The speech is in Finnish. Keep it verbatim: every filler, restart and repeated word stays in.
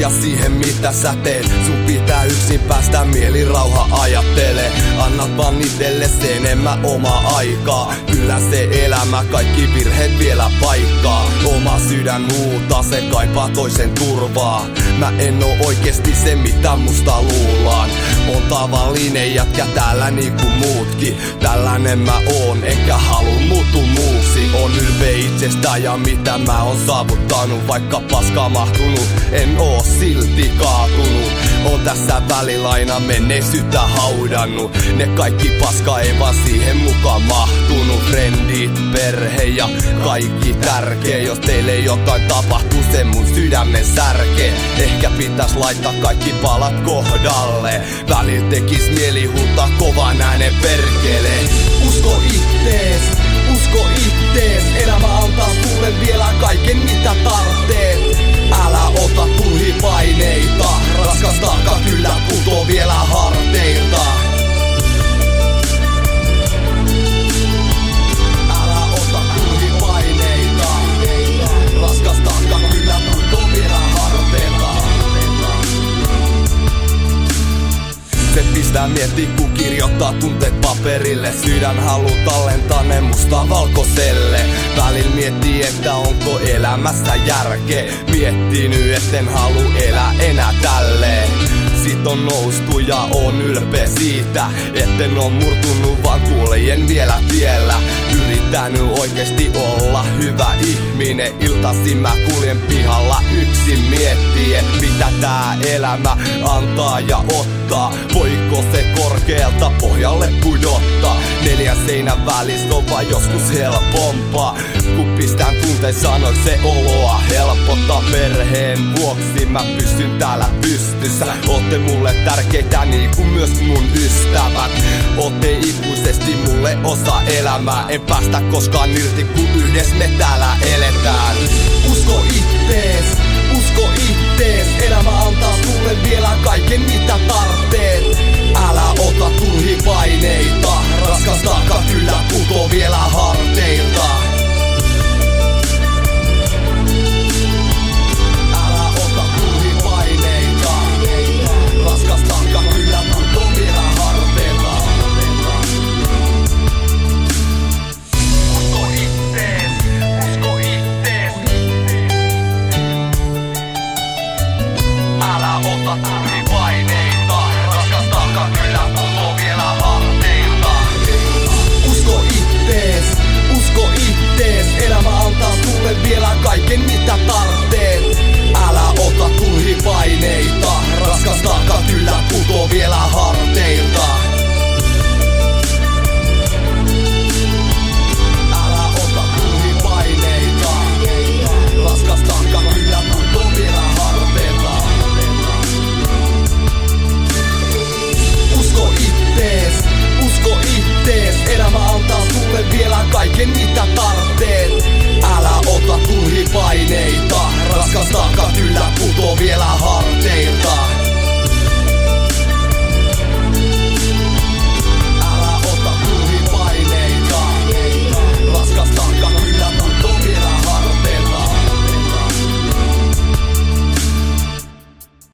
ja siihen mitä sä teet. Sun pitää yksin päästä mieli rauha ajattele. Annat vaan itelle sen enemmän omaa aikaa. Kyllä se elämä kaikki virheet vielä paikkaa. Oma sydän huutaa, se kaipaa toisen turvaa. Mä en oo oikeesti se mitä musta luullaan. On tavallinen jätkä täällä niinku muutkin. Tällainen mä oon, enkä halu muutu muuksi. On ylpeä itsestä ja mitä mä oon saavuttanut. Vaikka paskaa mahtunut, en oo silti kaatunut. On tässä välillä aina menneisyyttä haudannut. Ne kaikki paska ei vaan siihen mukaan mahtunut. Frendit, perhe ja kaikki tärkeä. Jos teille jotain tapahtuu, se mun sydämen särkee. Ehkä pitäis laittaa kaikki palat kohdalle. Välillä tekis mieli huutaa kovan äänen perkele. Usko ittees, usko ittees. Elämä antaa sulle vielä kaiken mitä tarvitset. Älä ota turhia paineita. Raskas taakka kyllä putoo vielä harteilta. Älä ota turhia paineita. Raskas taakka kyllä putoo vielä harteilta. Se pistää miettiä kun kirjoittaa tunteet paperille. Sydän haluu tallentaa ne musta valkoiselle. Välillä miettii että onko elämässä järkeä. Miettii nyt etten halu elää enää tälleen. Sit on noustu ja on ylpeä siitä, etten oo murtunut vaan kuljen vielä tiellä. Yrittänyt oikeesti olla hyvä ihminen. Iltaisin mä kuljen pihalla yksin miettii, et mitä tää elämä antaa ja ottaa. Voiko se korkealta pohjalle pudottaa? Neljän seinän välissä on vaan joskus helpompaa. Kun pistän tunteen sanoin se oloa helpottaa. Perheen vuoksi mä pystyn täällä pystyssä. Ootte mulle tärkeitä niinku myös mun ystävät. Ootte ikuisesti mulle osa elämää. En päästä koskaan irti kun yhdessä me täällä eletään. Usko ittees, usko ittees. Elämä antaa sulle vielä kaiken mitä tarvitset.